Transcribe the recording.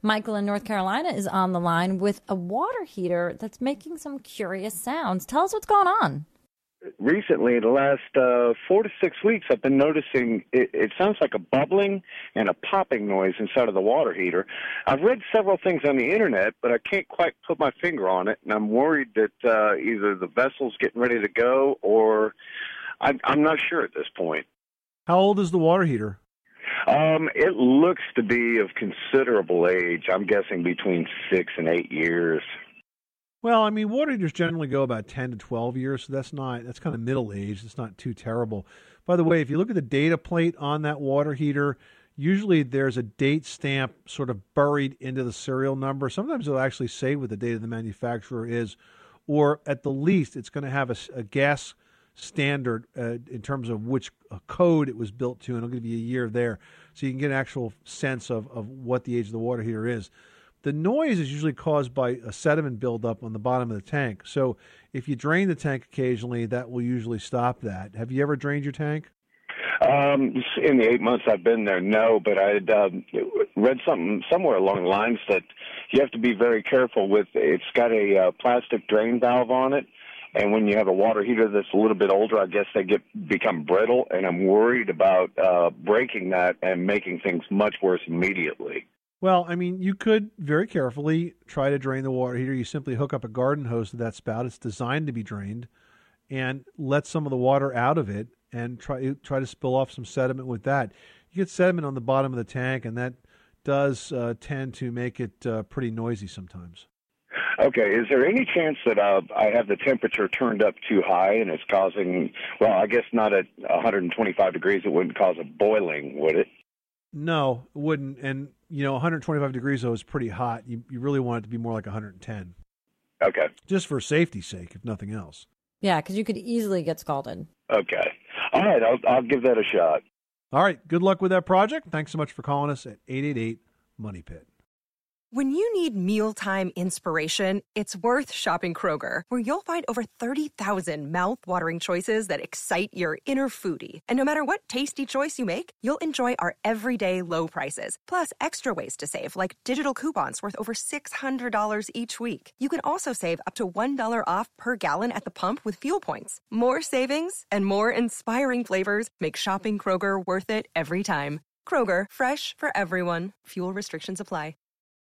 Michael in North Carolina is on the line with a water heater that's making some curious sounds. Tell us what's going on. Recently, the last 4 to 6 weeks, I've been noticing it sounds like a bubbling and a popping noise inside of the water heater. I've read several things on the internet, but I can't quite put my finger on it, and I'm worried that either the vessel's getting ready to go or I'm not sure at this point. How old is the water heater? It looks to be of considerable age. I'm guessing between 6 and 8 years. Well, I mean, water heaters generally go about 10 to 12 years, so that's kind of middle age. It's not too terrible. By the way, if you look at the data plate on that water heater, usually there's a date stamp sort of buried into the serial number. Sometimes it'll actually say what the date of the manufacturer is, or at the least, it's going to have a gas standard in terms of which code it was built to, and it'll give you a year there, so you can get an actual sense of what the age of the water heater is. The noise is usually caused by a sediment buildup on the bottom of the tank. So if you drain the tank occasionally, that will usually stop that. Have you ever drained your tank? In the 8 months I've been there, no, but I had read something somewhere along the lines that you have to be very careful with. It's got a plastic drain valve on it, and when you have a water heater that's a little bit older, I guess they become brittle, and I'm worried about breaking that and making things much worse immediately. Well, I mean, you could very carefully try to drain the water heater. You simply hook up a garden hose to that spout. It's designed to be drained, and let some of the water out of it and try to spill off some sediment with that. You get sediment on the bottom of the tank, and that does tend to make it pretty noisy sometimes. Okay, is there any chance that I have the temperature turned up too high and it's causing, well, I guess not at 125 degrees, it wouldn't cause a boiling, would it? No, it wouldn't. And, 125 degrees, though, is pretty hot. You really want it to be more like 110. Okay. Just for safety's sake, if nothing else. Yeah, because you could easily get scalded. Okay. All right, I'll give that a shot. All right, good luck with that project. Thanks so much for calling us at 888-MONEY-PIT. When you need mealtime inspiration, it's worth shopping Kroger, where you'll find over 30,000 mouth-watering choices that excite your inner foodie. And no matter what tasty choice you make, you'll enjoy our everyday low prices, plus extra ways to save, like digital coupons worth over $600 each week. You can also save up to $1 off per gallon at the pump with fuel points. More savings and more inspiring flavors make shopping Kroger worth it every time. Kroger, fresh for everyone. Fuel restrictions apply.